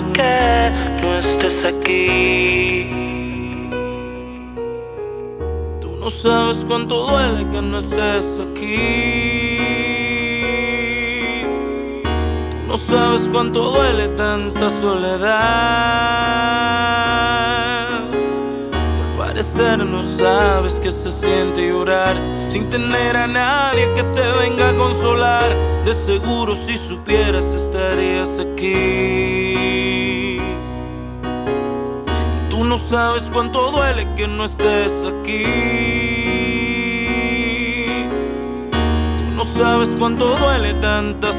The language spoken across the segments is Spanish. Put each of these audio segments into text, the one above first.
que no estés aquí. Tú no sabes cuánto duele que no estés aquí. Tú no sabes cuánto duele tanta soledad. Al parecer no sabes que se siente llorar sin tener a nadie que te venga a consolar. De seguro si supieras estarías aquí. Tú no sabes cuánto duele que no estés aquí. Tú no sabes cuánto duele tanta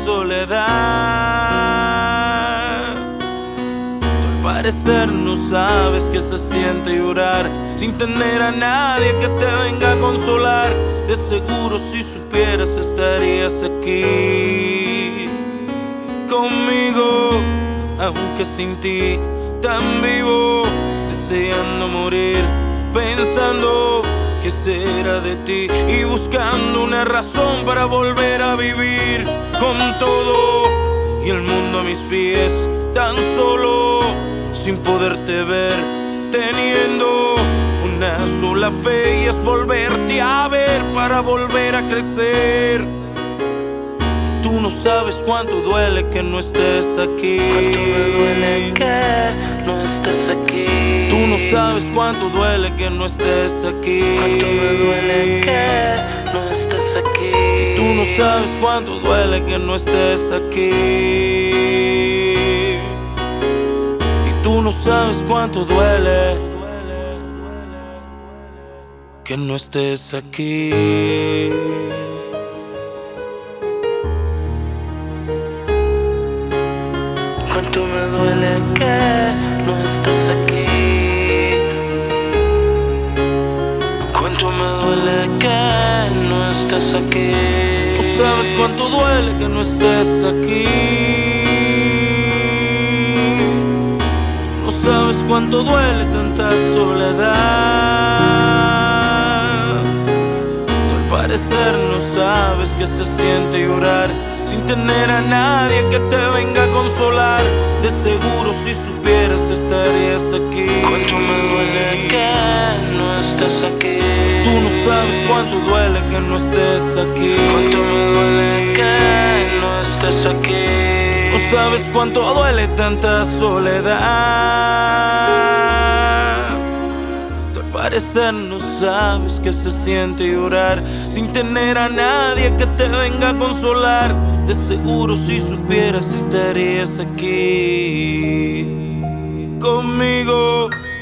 soledad. Tú al parecer no sabes que se siente llorar sin tener a nadie que te venga a consolar. De seguro si supieras estarías aquí conmigo, aunque sin ti tan vivo, deseando morir, pensando qué será de ti y buscando una razón para volver a vivir con todo y el mundo a mis pies, tan solo, sin poderte ver, teniendo una sola fe y es volverte a ver para volver a crecer. Tú no sabes cuánto duele que no estés aquí. Cuánto me duele que no estés aquí. Tú no sabes cuánto duele que no estés aquí. Cuánto me duele que no estés aquí. Tú no sabes cuánto duele que no estés aquí. Y tú no sabes cuánto duele que no estés aquí. Cuánto me duele que no estés aquí. Cuánto me duele que no estés aquí. No sabes cuánto duele que no estés aquí. No sabes cuánto duele tanta soledad. Tú al parecer no sabes que se siente llorar sin tener a nadie que te venga a consolar. De seguro si supieras estarías aquí. Cuánto me duele que no estés aquí. Pues tú no sabes cuánto duele que no estés aquí. Cuánto me duele que no estés aquí. No sabes cuánto duele tanta soledad. Tú al parecer no sabes que se siente llorar sin tener a nadie que te venga a consolar. De seguro si supieras estarías aquí conmigo.